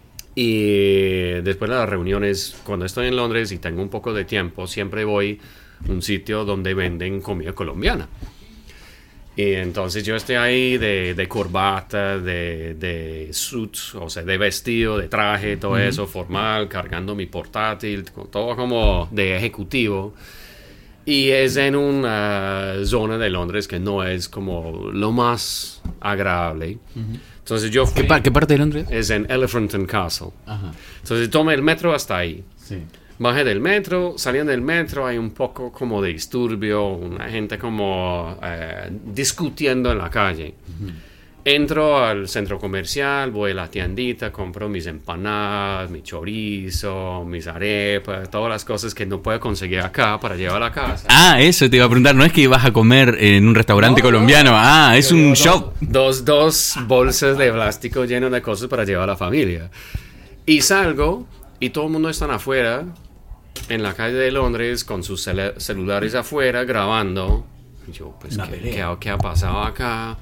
y después de las reuniones, cuando estoy en Londres y tengo un poco de tiempo, siempre voy a un sitio donde venden comida colombiana. Y entonces yo estoy ahí de, de corbata, de, de suit, o sea, de vestido, de traje, todo mm-hmm. eso, formal, cargando mi portátil, todo como de ejecutivo. Y es en una zona de Londres que no es como lo más agradable. Uh-huh. Entonces yo fui, ¿Qué, pa- ¿Qué parte de Londres? Es en Elephant and Castle. Ajá. Entonces tomé el metro hasta ahí. Sí. Bajé del metro, saliendo del metro hay un poco como de disturbio, una gente como eh, discutiendo en la calle. Uh-huh. Entro al centro comercial, voy a la tiendita, compro mis empanadas, mi chorizo, mis arepas, todas las cosas que no puedo conseguir acá para llevar a la casa. Ah, eso te iba a preguntar, no es que vas a comer en un restaurante no, colombiano, no. ah, es Yo un shop. Dos, dos bolsas de plástico llenas de cosas para llevar a la familia. Y salgo y todo el mundo está afuera, en la calle de Londres, con sus cel- celulares afuera, grabando. Y yo, pues, ¿qué, ¿qué, ¿qué ha pasado acá?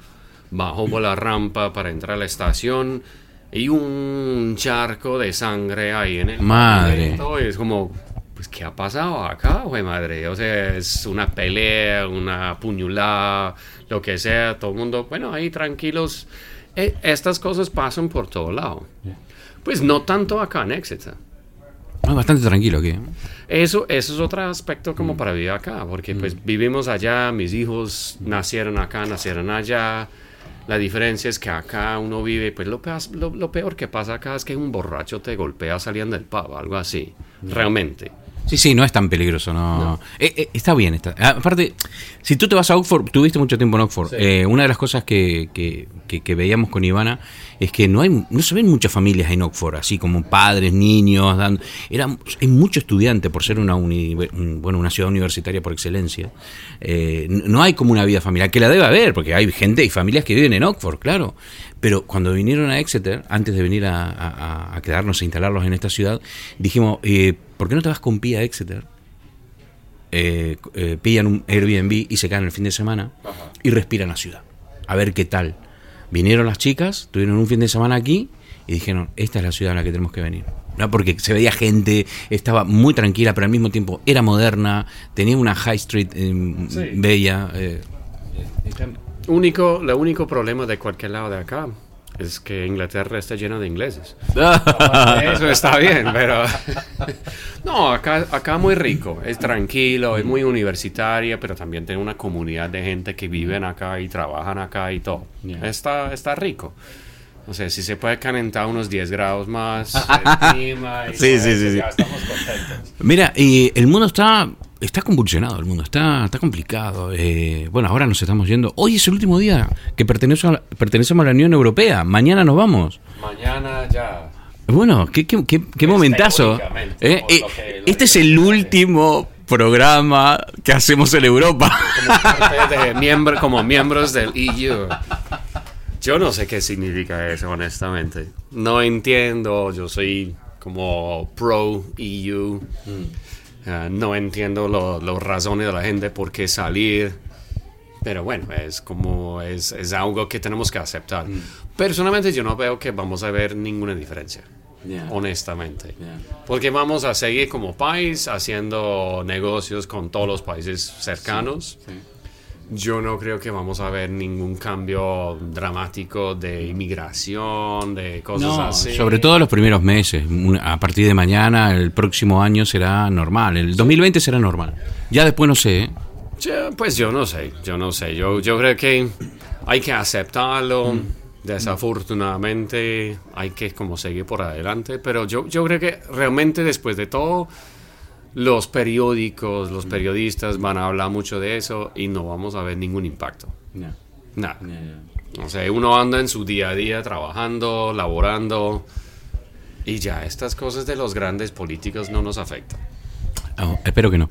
bajo por la rampa para entrar a la estación y un charco de sangre ahí en el Madre. pavimento. Es como, pues, ¿qué ha pasado acá, güey, madre? O sea, es una pelea, una puñalada, lo que sea, todo el mundo, bueno, ahí tranquilos. Eh, estas cosas pasan por todo lado. Pues no tanto acá en Exeter. No, bastante tranquilo aquí. Eso, eso es otro aspecto como para vivir acá, porque pues vivimos allá, mis hijos nacieron acá, nacieron allá. La diferencia es que acá uno vive, pues lo peor, lo, lo peor que pasa acá es que un borracho te golpea saliendo del pub, algo así, realmente. Sí, sí, no es tan peligroso, no. No. Eh, eh, está bien. Está. Aparte, si tú te vas a Oxford, tuviste mucho tiempo en Oxford. Sí. Eh, una de las cosas que, que, que, que veíamos con Ivana es que no hay, no se ven muchas familias en Oxford, así como padres, niños. Dan, era, hay mucho estudiante por ser una, uni, bueno, una ciudad universitaria por excelencia. Eh, no hay como una vida familiar, que la debe haber, porque hay gente y familias que viven en Oxford, claro. Pero cuando vinieron a Exeter, antes de venir a, a, a quedarnos e instalarlos en esta ciudad, dijimos, eh, ¿por qué no te vas con Pia a Exeter? Eh, eh, pillan un Airbnb y se quedan el fin de semana. Ajá. Y respiran la ciudad. A ver qué tal. Vinieron las chicas, tuvieron un fin de semana aquí y dijeron, esta es la ciudad a la que tenemos que venir. ¿No? Porque se veía gente, estaba muy tranquila, pero al mismo tiempo era moderna, tenía una high street eh, sí. bella. Eh, Único, el único problema de cualquier lado de acá es que Inglaterra está llena de ingleses. Eso está bien, pero... No, acá, acá muy rico, es tranquilo, es muy universitaria, pero también tiene una comunidad de gente que viven acá y trabajan acá y todo. Yeah. Está, está rico. O sea, si se puede calentar unos diez grados más el clima y sí, sí, sí, sí. Ya estamos contentos. Mira, y el mundo está... Está convulsionado el mundo, está, está complicado. Eh, bueno, ahora nos estamos yendo. Hoy es el último día que pertenecemos a la, pertenecemos a la Unión Europea. Mañana nos vamos. Mañana ya. Bueno, qué, qué, qué, qué momentazo. Eh, eh, que, este es el último programa que hacemos en Europa. Como, parte de miembro, como miembros del E U. Yo no sé qué significa eso, honestamente. No entiendo. Yo soy como pro E U. Mm. Uh, no entiendo las lo razones de la gente por qué salir, pero bueno, es como es, es algo que tenemos que aceptar. Mm. Personalmente yo no veo que vamos a ver ninguna diferencia, yeah. honestamente, yeah. porque vamos a seguir como país haciendo negocios con todos los países cercanos. Sí, sí. Yo no creo que vamos a ver ningún cambio dramático de inmigración, de cosas no, así. Sobre todo los primeros meses. A partir de mañana, el próximo año será normal. El dos mil veinte será normal. Ya después no sé. ¿eh? Yo, pues yo no sé, yo no sé. Yo, yo creo que hay que aceptarlo. Mm. Desafortunadamente hay que como seguir por adelante. Pero yo, yo creo que realmente después de todo... Los periódicos, los periodistas van a hablar mucho de eso y no vamos a ver ningún impacto. No. Nada. No, no. O sea, uno anda en su día a día trabajando, laborando y ya estas cosas de los grandes políticos no nos afectan. Oh, espero que no.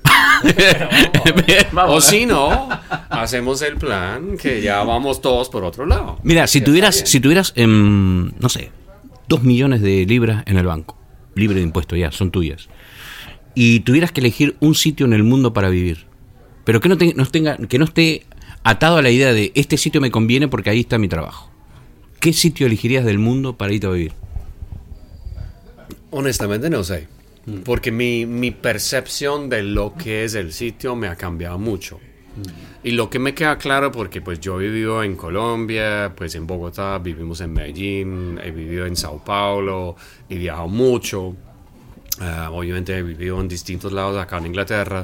O si no, hacemos el plan que ya vamos todos por otro lado. Mira, si tuvieras, si tuvieras, eh, no sé, dos millones de libras en el banco, libre de impuestos ya, son tuyas. Y tuvieras que elegir un sitio en el mundo para vivir, pero que no, te, no tenga, que no esté atado a la idea de este sitio me conviene porque ahí está mi trabajo. ¿Qué sitio elegirías del mundo para irte a vivir? Honestamente no sé, porque mi, mi percepción de lo que es el sitio me ha cambiado mucho. Y lo que me queda claro, porque pues yo he vivido en Colombia, pues en Bogotá, vivimos en Medellín, he vivido en Sao Paulo, he viajado mucho. Uh, obviamente he vivido en distintos lados acá en Inglaterra.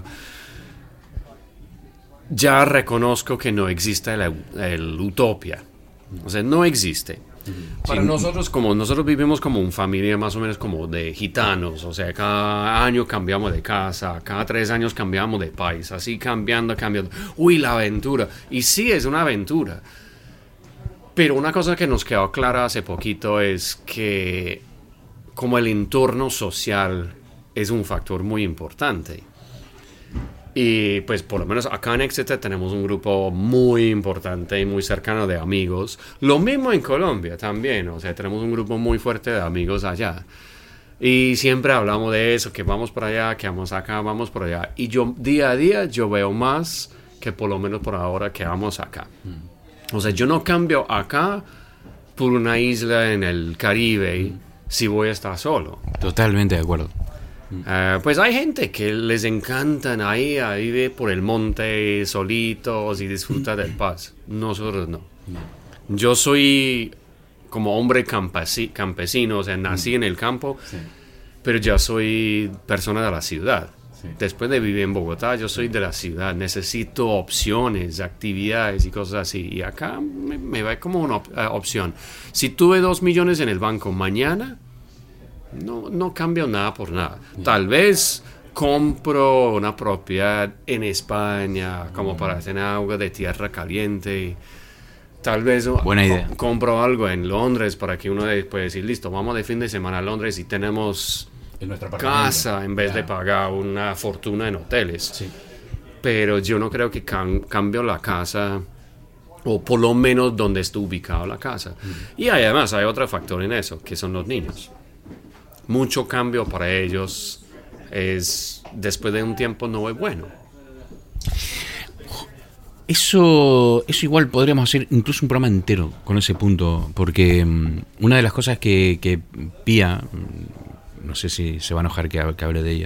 Ya reconozco que no existe el, el utopia. O sea, no existe. Para sí. nosotros, como nosotros vivimos como una familia más o menos como de gitanos, o sea, cada año cambiamos de casa, cada tres años cambiamos de país, así cambiando, cambiando. Uy, la aventura. Y sí, es una aventura. Pero una cosa que nos quedó clara hace poquito es que como el entorno social es un factor muy importante. Y pues por lo menos acá en Exeter tenemos un grupo muy importante y muy cercano de amigos. Lo mismo en Colombia también, o sea, tenemos un grupo muy fuerte de amigos allá. Y siempre hablamos de eso, que vamos por allá, que vamos acá, vamos por allá. Y yo día a día yo veo más que por lo menos por ahora que vamos acá. O sea, yo no cambio acá por una isla en el Caribe mm. si voy a estar solo. Totalmente de acuerdo. Uh, pues hay gente que les encantan ahí a vivir por el monte solitos y disfrutar del paz. Nosotros no. no. Yo soy como hombre campesi- campesino, o sea, nací mm. en el campo, sí. pero ya soy persona de la ciudad. Sí. Después de vivir en Bogotá, yo soy de la ciudad. Necesito opciones, actividades y cosas así. Y acá me, me va como una op- uh, opción. Si tuve dos millones en el banco mañana, No, no cambio nada por nada. Tal vez compro una propiedad en España como para tener agua de tierra caliente. Tal vez Buena idea. Co- compro algo en Londres para que uno pueda decir, listo, vamos de fin de semana a Londres y tenemos en nuestra casa en vez yeah. de pagar una fortuna en hoteles. Sí. Pero yo no creo que cam- cambio la casa, o por lo menos donde está ubicado la casa. Mm. Y además hay otro factor en eso, que son los niños. Mucho cambio para ellos es, después de un tiempo, no es bueno. Eso, eso igual podríamos hacer incluso un programa entero con ese punto, porque um, una de las cosas que, que Pía, no sé si se va a enojar que, que hable de ella,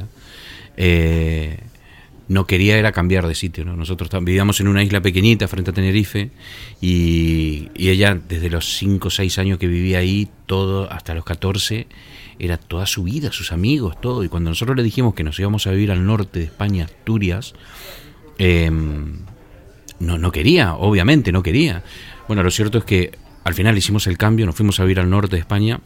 eh, no quería era cambiar de sitio, ¿no? Nosotros vivíamos en una isla pequeñita frente a Tenerife y, y ella desde los cinco o seis años que vivía ahí, todo hasta los catorce, era toda su vida, sus amigos, todo. Y cuando nosotros le dijimos que nos íbamos a vivir al norte de España, Asturias, eh, no, no quería, obviamente no quería. Bueno, lo cierto es que al final hicimos el cambio, nos fuimos a vivir al norte de España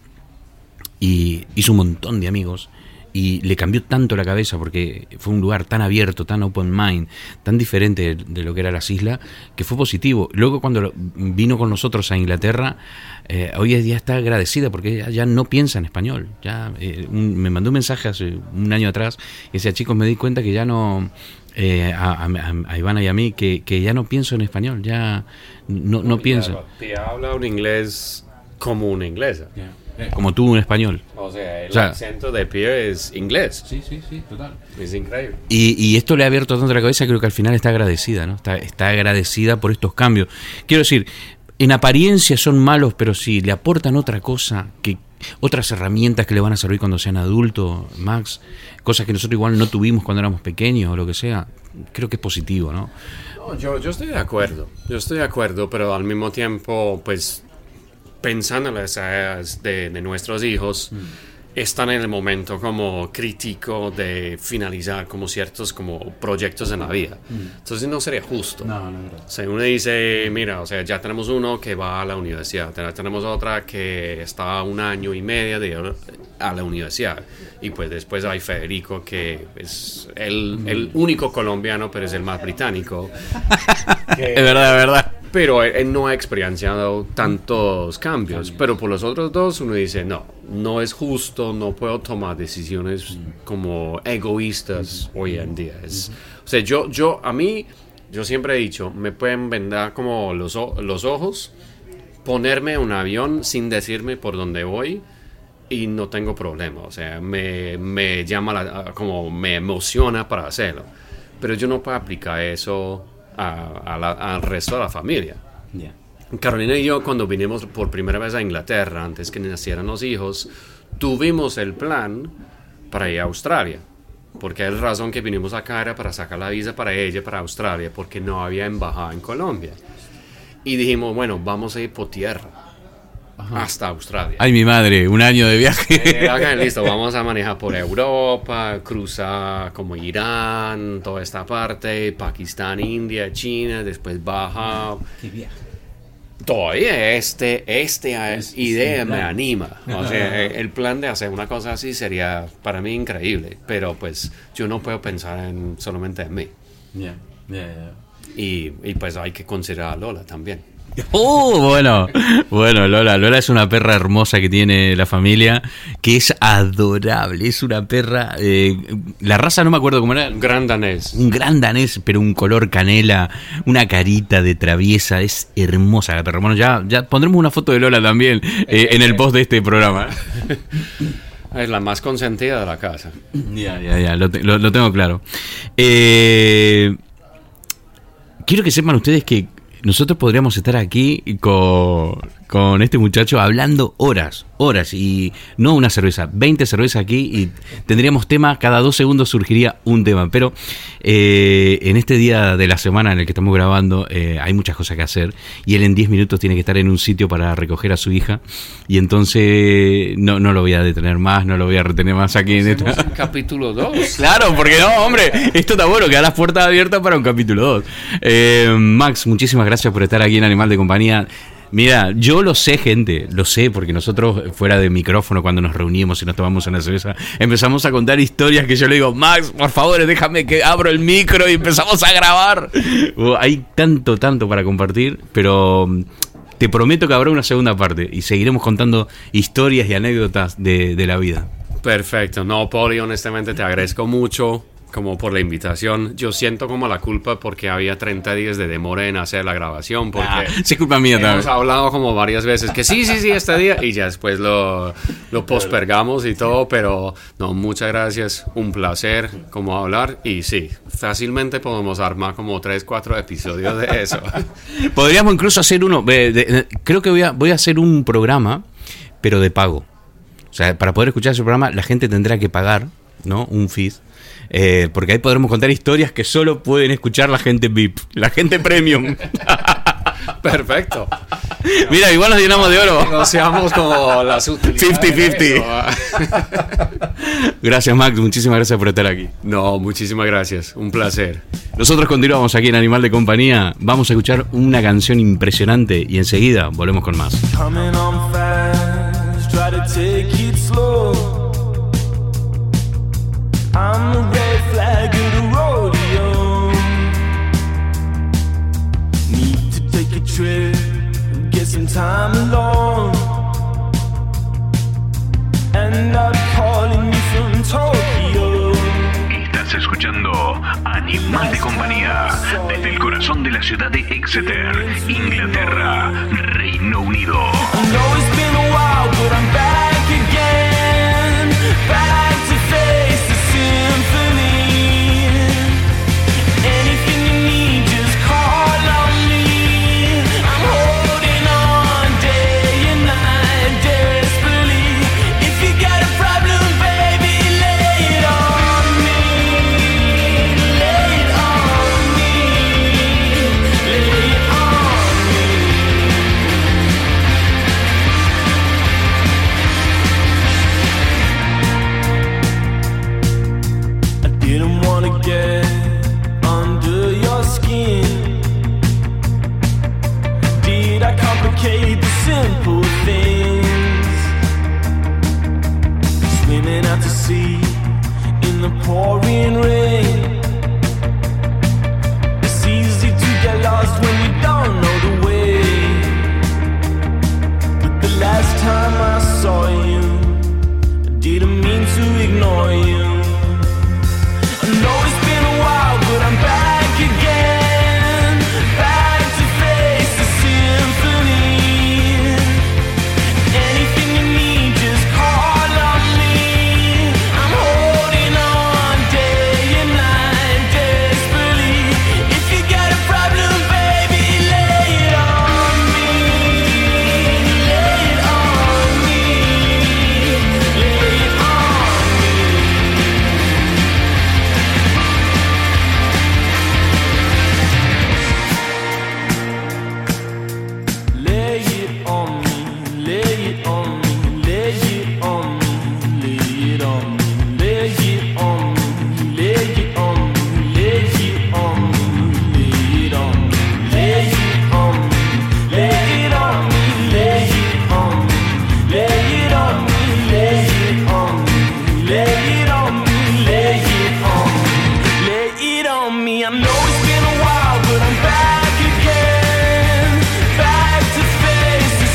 y hizo un montón de amigos. Y le cambió tanto la cabeza porque fue un lugar tan abierto, tan open mind, tan diferente de lo que eran las islas, que fue positivo. Luego cuando vino con nosotros a Inglaterra, eh, hoy en día está agradecida porque ella ya no piensa en español. Ya eh, un, me mandó un mensaje hace un año atrás y decía, chicos, me di cuenta que ya no... Eh, a, a, a Ivana y a mí, que, que ya no pienso en español, ya no, no pienso. Te habla un inglés como una inglesa. Yeah. Como tú un español. O sea, el o sea, acento de Pia es inglés. Sí, sí, sí, total. Es increíble. Y, y esto le ha abierto tanto la cabeza, creo que al final está agradecida, ¿no? Está, está agradecida por estos cambios. Quiero decir, en apariencia son malos, pero si le aportan otra cosa, que otras herramientas que le van a servir cuando sean adultos, Max, cosas que nosotros igual no tuvimos cuando éramos pequeños o lo que sea, creo que es positivo, ¿no? No, yo, yo estoy de acuerdo, yo estoy de acuerdo, pero al mismo tiempo, pues, pensando en las edades de, de nuestros hijos, mm. están en el momento como crítico de finalizar como ciertos como proyectos en la vida. Mm. Entonces no sería justo. No, no, no. O sea, uno dice, mira, o sea, ya tenemos uno que va a la universidad, tenemos otra que está un año y medio de, a la universidad. Y pues después hay Federico, que es el, mm. el único colombiano, pero es el más británico. que, es verdad, es verdad. Pero él no ha experienciado tantos cambios. Pero por los otros dos uno dice, no, no es justo, no puedo tomar decisiones como egoístas uh-huh. hoy en día. Es, uh-huh. O sea, yo, yo, a mí, yo siempre he dicho, me pueden vendar como los, los ojos, ponerme un avión sin decirme por dónde voy y no tengo problema. O sea, me, me llama, la, como me emociona para hacerlo. Pero yo no puedo aplicar eso A, a la, al resto de la familia. Yeah. Carolina y yo, cuando vinimos por primera vez a Inglaterra, antes que nacieran los hijos, tuvimos el plan para ir a Australia, porque la razón que vinimos acá era para sacar la visa para ella, para Australia, porque no había embajada en Colombia. Y dijimos, bueno, vamos a ir por tierra. Ajá. Hasta Australia. Ay, mi madre, un año de viaje. Eh, acá, listo, vamos a manejar por Europa, cruzar como Irán, toda esta parte, Pakistán, India, China, después baja. Qué viaje. Todavía este, este es, idea me anima. O sea, el plan de hacer una cosa así sería para mí increíble, pero pues yo no puedo pensar en solamente en mí. Yeah. Yeah, yeah. Y, y pues hay que considerar a Lola también. Oh, bueno, bueno, Lola, Lola es una perra hermosa que tiene la familia, que es adorable, es una perra, eh, la raza no me acuerdo cómo era. Un gran danés. Un gran danés, pero un color canela, una carita de traviesa, es hermosa la perra. Bueno, ya, ya pondremos una foto de Lola también eh, en el post de este programa. Es la más consentida de la casa. Ya, ya, ya, lo, lo, lo tengo claro. Eh, quiero que sepan ustedes que nosotros podríamos estar aquí con, con este muchacho hablando horas, horas, y no una cerveza, veinte cervezas aquí y tendríamos tema, cada dos segundos surgiría un tema, pero eh, en este día de la semana en el que estamos grabando eh, hay muchas cosas que hacer y él en diez minutos tiene que estar en un sitio para recoger a su hija y entonces no, no lo voy a detener más, no lo voy a retener más aquí en esta... un capítulo dos. Claro, porque no, hombre, esto está bueno, queda las puertas abiertas para un capítulo dos. Eh, Max, muchísimas gracias por estar aquí en Animal de Compañía. Mira, yo lo sé, gente, lo sé, porque nosotros fuera de micrófono, cuando nos reunimos y nos tomamos una cerveza, empezamos a contar historias que yo le digo, Max, por favor, déjame que abro el micro y empezamos a grabar. Uh, hay tanto, tanto para compartir, pero te prometo que habrá una segunda parte y seguiremos contando historias y anécdotas de, de la vida. Perfecto. No, Poli, honestamente te agradezco mucho como por la invitación. Yo siento como la culpa porque había treinta días de demora en hacer la grabación, porque ah, sí, culpa mía también. Hemos hablado como varias veces que sí, sí, sí, este día, y ya después lo, lo postergamos y todo, pero no, muchas gracias, un placer como hablar, y sí, fácilmente podemos armar como tres, cuatro episodios de eso. Podríamos incluso hacer uno, de, de, creo que voy a, voy a hacer un programa, pero de pago. O sea, para poder escuchar ese programa la gente tendrá que pagar, ¿no? Un feed. Eh, porque ahí podremos contar historias que solo pueden escuchar la gente V I P, la gente premium. Perfecto. Mira, igual nos llenamos de oro. Negociamos como las utilidades. cincuenta cincuenta. Gracias, Max. Muchísimas gracias por estar aquí. No, muchísimas gracias. Un placer. Nosotros continuamos aquí en Animal de Compañía. Vamos a escuchar una canción impresionante y enseguida volvemos con más. Coming on fast, try to take it slow. I'm the red flag of the rodeo. Need to take a trip, get some time alone. And I'm calling you from Tokyo. Estás escuchando Animal de Compañía desde el corazón de la ciudad de Exeter, Inglaterra, Reino Unido. I know it's been a while, but I'm back again. Back to face the symphony. Anything you need, just call on me. I'm holding on day and night desperately. If you got a problem, baby, lay it on me. Lay it on me. Lay it on me. I didn't wanna get under your skin. Did I complicate the simple things? Swimming out to sea in the pouring rain. It's easy to get lost when you don't know the way. But the last time I saw you, I didn't mean to ignore you. I know it's been a while, but I'm back again. Back to face the symphony. Anything you need, just call on me. I'm holding on day and night desperately. If you got a problem, baby, lay it on me. Lay it on me. Lay it on me. Lay it on me, lay it on me, lay it on me, lay it on me, lay it on me, lay it on me, lay it on me, lay it on me, lay it on me, lay it on me, lay it on me, lay it on me, lay it on me, lay it on me, lay it on me, lay it on me. I know it's been a while, but I'm back again, back to face the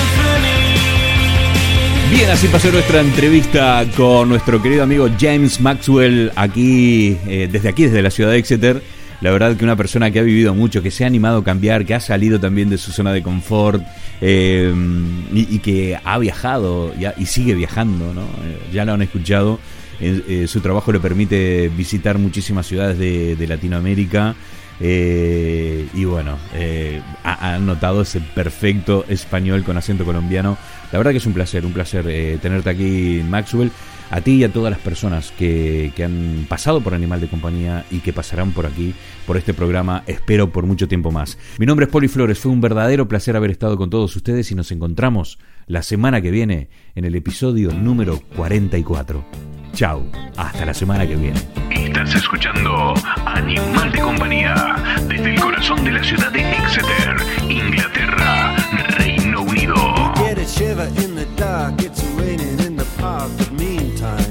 symphony. Bien, así pasó nuestra entrevista con nuestro querido amigo James Maxwell aquí, eh, desde aquí, desde la ciudad de Exeter. La verdad que una persona que ha vivido mucho, que se ha animado a cambiar, que ha salido también de su zona de confort, eh, y, y que ha viajado y, ha- y sigue viajando, ¿no? Eh, ya lo han escuchado. Eh, eh, su trabajo le permite visitar muchísimas ciudades de, de Latinoamérica. Eh, y bueno, eh, ha, ha notado ese perfecto español con acento colombiano. La verdad que es un placer, un placer eh, tenerte aquí, Maxwell. A ti y a todas las personas que, que han pasado por Animal de Compañía y que pasarán por aquí, por este programa, espero por mucho tiempo más. Mi nombre es Poli Flores, fue un verdadero placer haber estado con todos ustedes y nos encontramos la semana que viene en el episodio número cuarenta y cuatro. Chao, hasta la semana que viene. Estás escuchando Animal de Compañía desde el corazón de la ciudad de Exeter, Inglaterra, Reino Unido. Get a shiver in the dark, it's raining in the park, but meantime,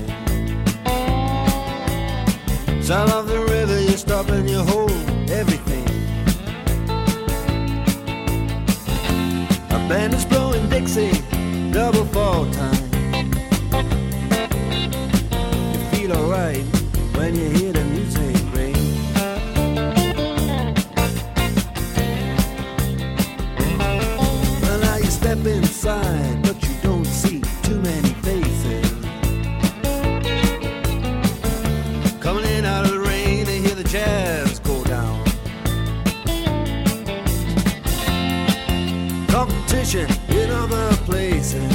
sound of the river, you stop and you hold everything. A band is blowing Dixie, double fall time. You feel alright when you hear the music ring. Well, now you step inside, but you don't see too many faces. Coming in out of the rain and hear the jazz go down. Competition in other places,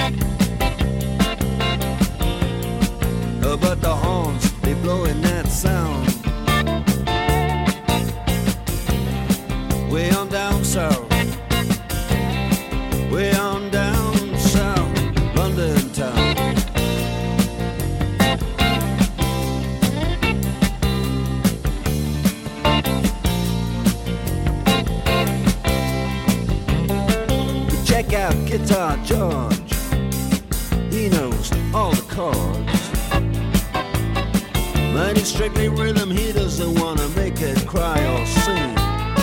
uh, but the horns, they blowing that sound. Way on down south, way on down south, London town. Check out Guitar George, he knows all the chords. But it's strictly rhythm, he doesn't wanna make it cry or sing.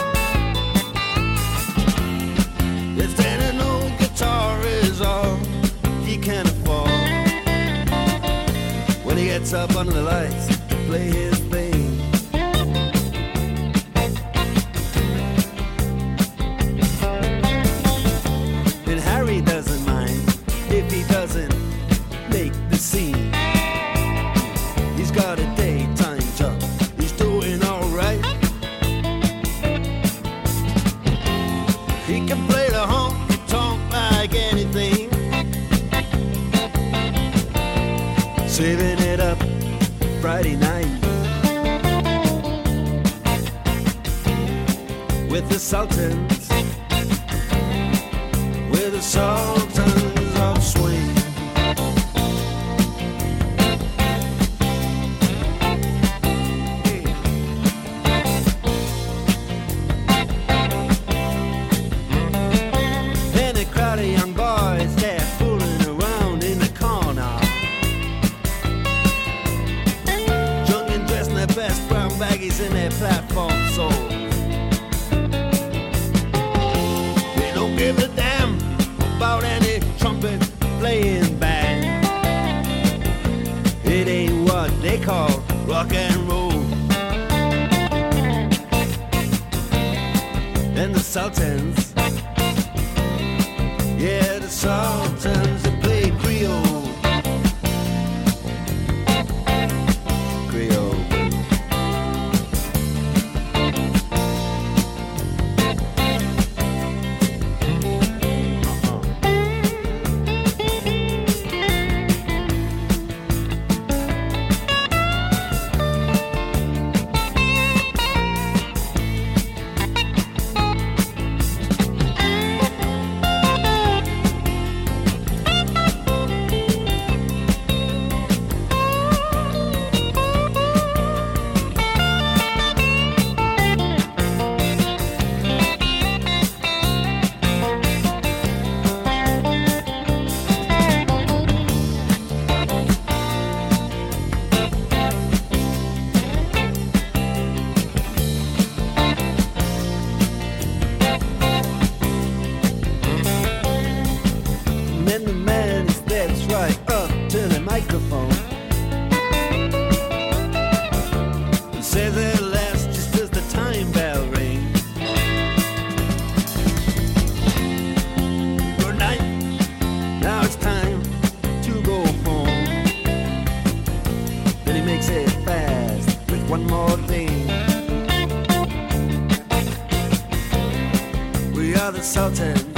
If any old guitar is all he can afford, when he gets up under the lights to play his thing. And Harry doesn't mind if he doesn't make the scene. He's got a daytime job, he's doing alright. He can play the honky-tonk like anything, saving it up Friday night with the Sultans, with the Sultans of Swing. Young boys, they're fooling around in the corner, drunk and dressed in their best brown baggies in their platform soles. They don't give a damn about any trumpet playing band. It ain't what they call rock and roll. And the Sultans, yeah, the Sultans, they play Creole. Creole. one more thing. Sultan.